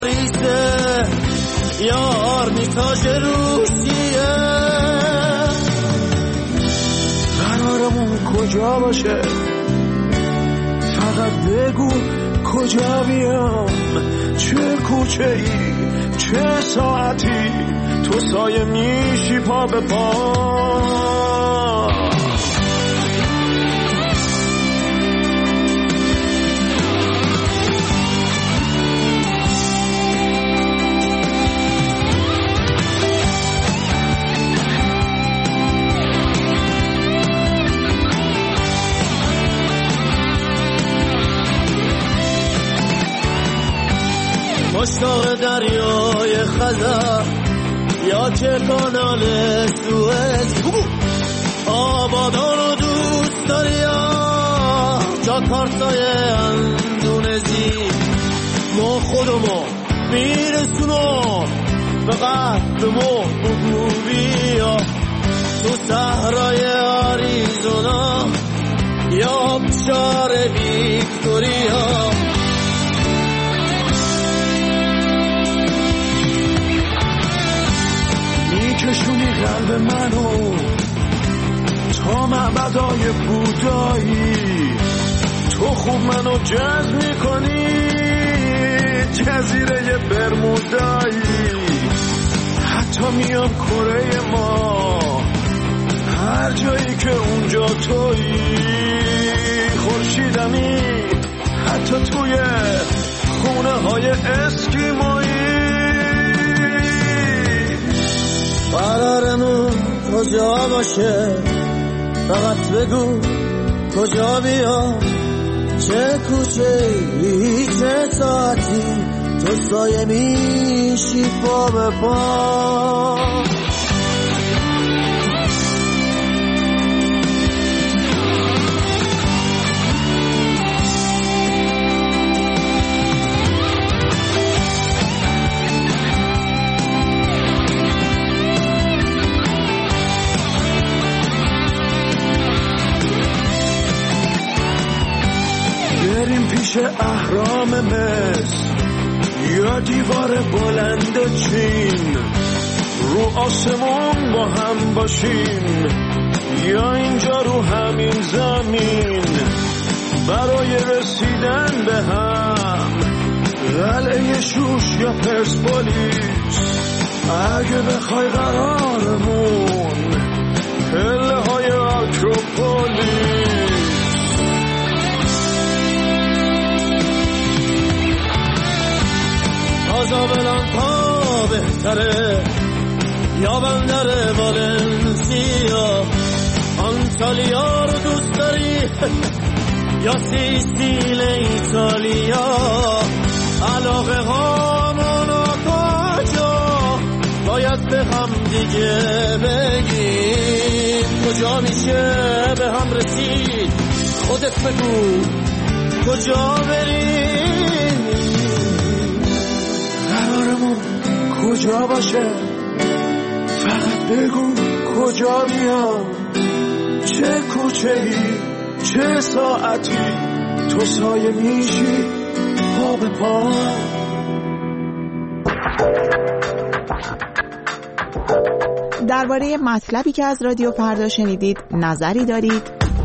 ریسه یار میتاج روسیه قرارمون کجا باشه فقط بگو کجا بیام چه کوچه ای چه ساعتی تو سایه میشی پا به پا مشتاق دریای خزر یا که کانال سوئز آبادان رو دوست داری یا جاکارتای اندونزی ما خودمو میرسونم به قهرمو بگو بیا تو صحرای آریزونا یا بشار ویکتوریا کشونی قلب منو تا معبدای بودایی تو خوب منو جذب میکنی جزیره برمودایی حتی میام کره ما هر جایی که اونجا تویی خورشیدمی حتی توی خونه های اسکیمایی قرارمون کجا باشه فقط بگو کجا بیام چه کوچه ای چه ساعتی تو سایه میشی پا به پا پیش اهرام مصر یا دیوار بلند چین رو آسمون با هم باشیم یا اینجا رو همین زمین برای رسیدن به هم قلعه شوش یا پرسپولیس اگه بخوای قرارمون پله های آکروپولیس کازابلانکا بهتره یا بندر والنسیا آنتالیا رو دوست داری یا سیسیل ایتالیا علاقه هامونو کجا باید به هم دیگه بگیم کجا میشه به هم رسید خودت بگو کجا بریم قرارمون کجا باشه فقط بگو کجا بیام چه کوچه‌ای چه ساعتی تو سایه میشی پا به پا درباره مطلبی که از رادیو فردا شنیدید نظری دارید؟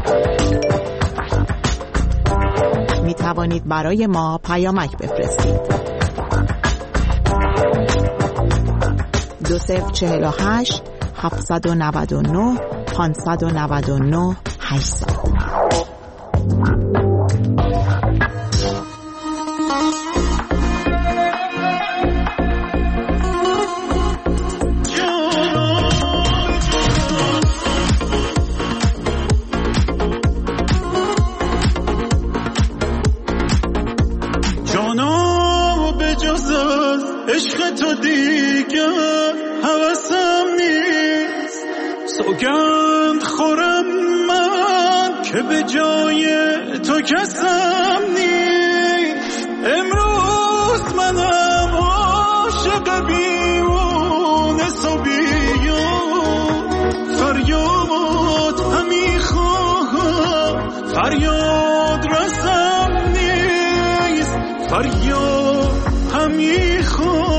می توانید برای ما پیامک بفرستید. 2048 799 599 800. عشق تو دیگه هوسم نیست سوگند خورم من که به جای تو کسم نیست امروز منم عاشق بیونه صبیون فریاد همی خواهم فریاد رسم نیست فریاد همی خواهم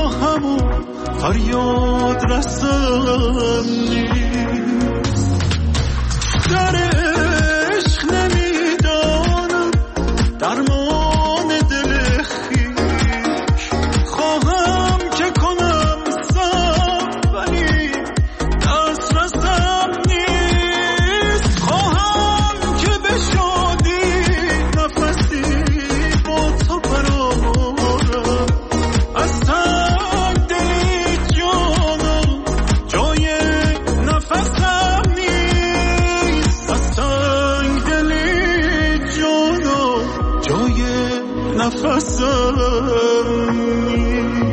راهم و فریاد رسم نیست. در عشق نمیدانم درمان دل خویش، خواهم که کنم صبر ولی دسترسم نیست. خواهم که به شادی نفسی با تو برآورم، از تنگ دلی جانم جای نفسم نیست. از تنگ دلی جانم جای نفسم نیست.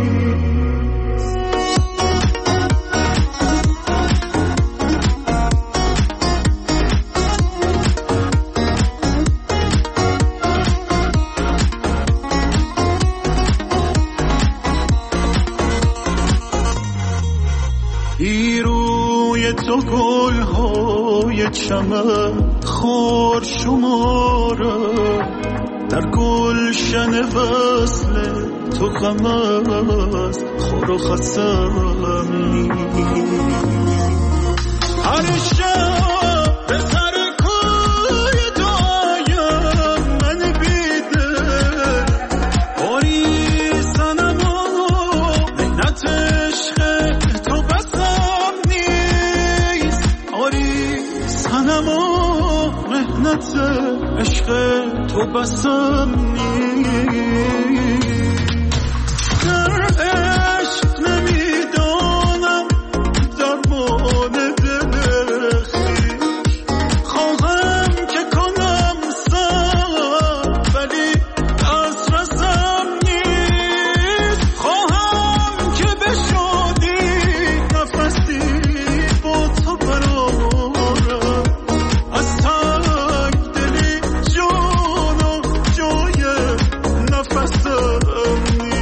روی تو گل‌های چمن خار شمارم، در گلشن وصل تو غم است خور و خسم نیست. هر شب به سر کوی تو آیم من بیدل، باری صنم و منت عشق تو بسم نیست. آری صنم و مهنت عشق تو بسم نیست. در عشق نمیدانم درمان دل خویش، خواهم که کنم صبر ولی دسترسم نیست. خواهم که به شادی نفسی با تو برآورم، از تنگ دلی جانم جای نفسم نیست.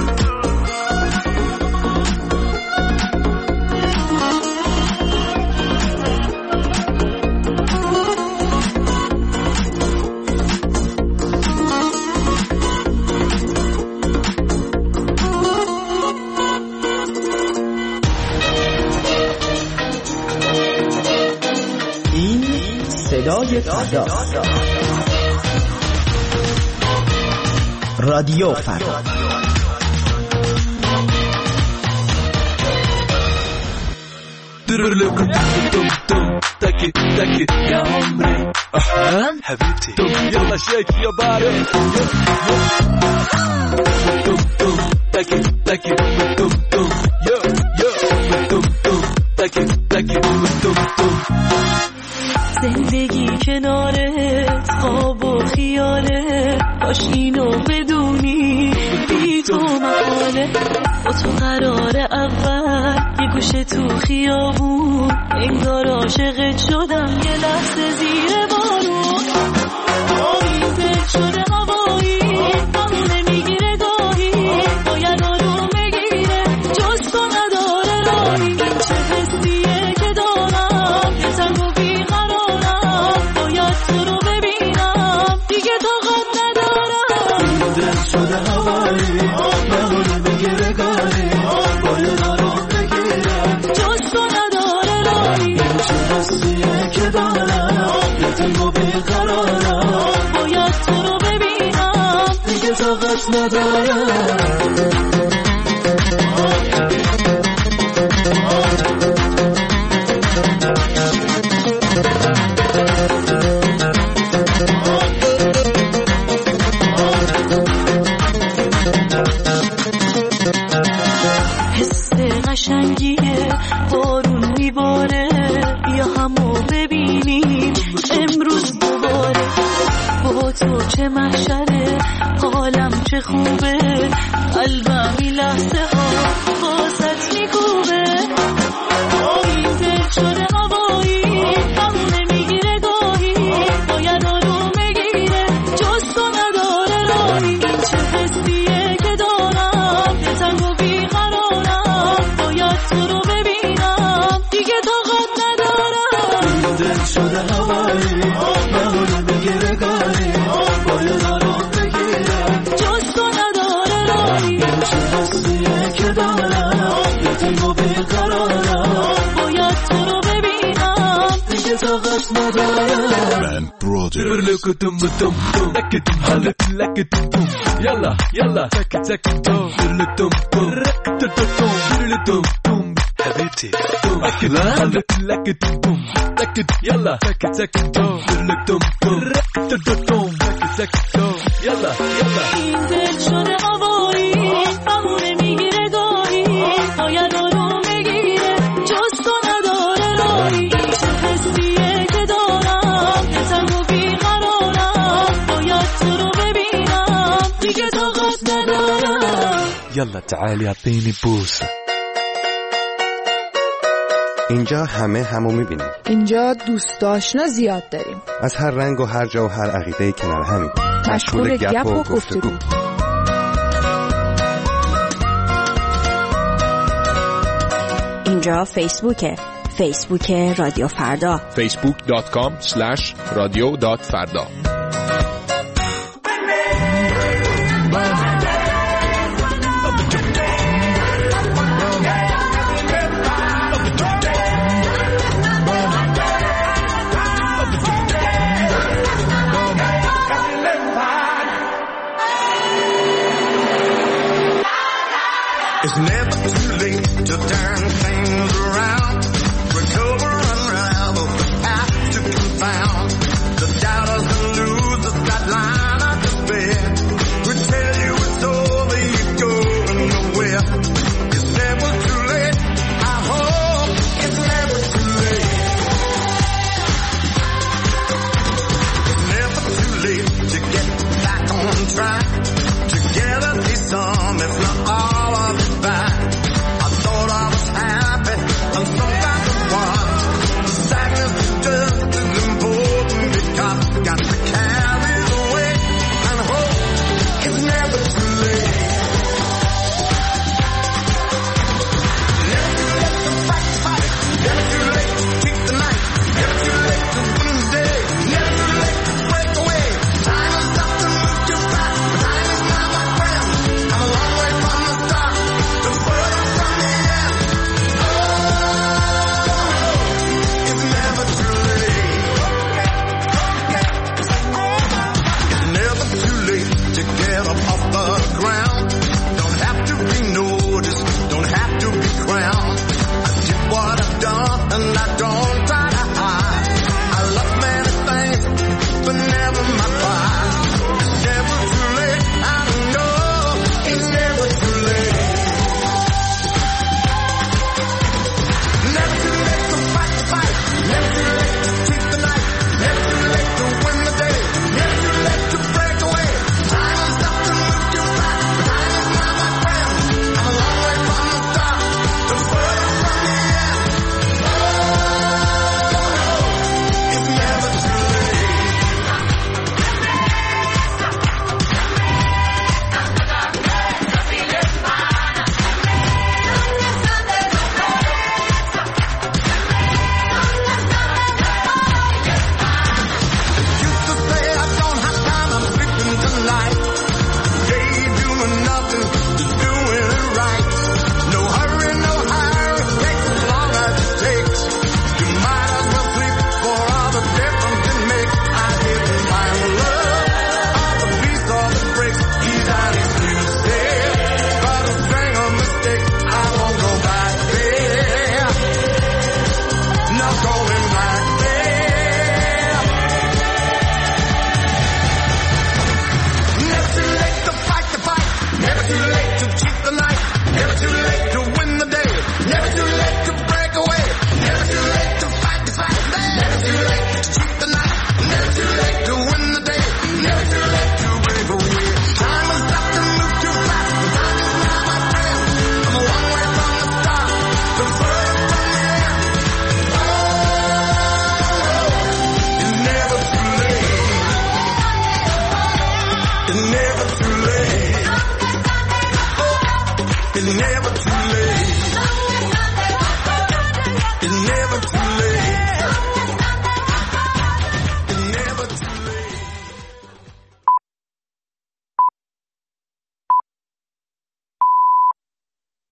این صدای فردا، رادیو فردا. تاكي تاكي يا عمري حبيبتي يلا شيك يا باري تاكي تاكي يو يو تاكي تاكي زندگی کنارت خواب و خیاله، باش اینو بدونی بی تو محاله. با تو قرار اول یه گوشه تو خیابون، انگار عاشقت شدم یه لحظه زیر بارون. آمیزت شده هوایی بهونه میگیره گاهی، باید آروم بگیره جز تو نداره راهی. این چه حسیه که دارم تنگ و بیقرارم، باید تو رو ببینم دیگه طاقت ندارم. دل شده هوایی بهونه میگیره گاهی، باید آروم بگیره جز تو نداره راهی. این چه حسیه که دارم تنگ و بیقرارم، باید تو رو ببینم دیگه طاقت ندارم. حس قشنگیه بارون میباره، بیا همو ببینیم امروز دوباره. با تو چه محشره حالم چه خوبه، قلبم این لحظه ها واسط میکوبه. آمیزت شده هوایی بهونه میگیره گاهی، باید آروم بگیره جز تو نداره راهی. این چه حسیه که دارم تنگ و بیقرارم، باید تو رو ببینم دیگه طاقت ندارم. دل شده هوایی بهونه میگیره گاهی، باید آروم بگیره جز تو نداره راهی. این چه حسیه که دارم یه تیمو بیقرارم باید تو رو ببینم دیگه طاقت ندارم برلکتم تم تم لکتم حالت لکتم تم یلا یلا تک تک تم برلتم تم رکتم برلتم تم حبيبتي حالت لکتم تم لکت یلا تک تک تم برلتم تم رکتم تک تک تم یلا یلا این دل شده آواری بهونه میگیره گاهی باید آروم بگیره جز تو نداره راهی چه حسیه که دارم تنگ و بیقرارم باید تو رو ببینم دیگه طاقت ندارم يلا تعالي اعطيني بوسه. اینجا همو میبینیم. اینجا دوست آشنا زیاد داریم. از هر رنگ و هر جا و هر عقیده کنار همیم. مشغول گپ و گفتگو. اینجا فیسبوک رادیو فردا. facebook.com/radio.farda. It's never too late to turn things around, recover, unravel the past to confound. The doubters and losers that line up despair would tell you it's over, you're going nowhere. It's never too late, I hope it's never too late. It's never too late to get back on track, together be some, if not all of it back. I thought I was happy, and sometimes I was. Sadness is just as important because you got to carry the weight and hope it's never too late. Never too late to fight, never too late to keep the night, never too late to win the day, never too late to break away. Time is up to move too fast, but time is not my friend. I'm a long way from the start, the further from the end. Oh, it's never too late. It's never too late to get up off the ground. Don't have to be noticed, don't have to be crowned. I did what I've done and I don't try to hide. I love many things, but never my pride. It's never too late, I know it's never too late. Never too late to fight the fight, never too late to keep the night, never too late to win the day, never too late to break away. Time is up to move too fast, but time is not my friend. I'm a long way from the start, the further from the end. Oh, it's never too late. Used to say I don't have time, I'm sleeping tonight. Day doing nothing, just doing it right. No hurry, no hurry, takes as long as it takes. You might as well sleep for all the difference it makes. I didn't find love, all the peace, all the breaks. He's on his new step, but a string of mistakes. I won't go back there, not going back there. Never too late to fight the fight, never too late to cheat the night, never too late to win the day, never too late to break away, never too late to fight the fight, never too late to cheat the night, never too late to win the day, never too late to break away. Time is up to move too fast, time is not my friend. I'm a long way from the start, the further from the end. Oh, it's never too late. It's never too late. Oh, it's never too late.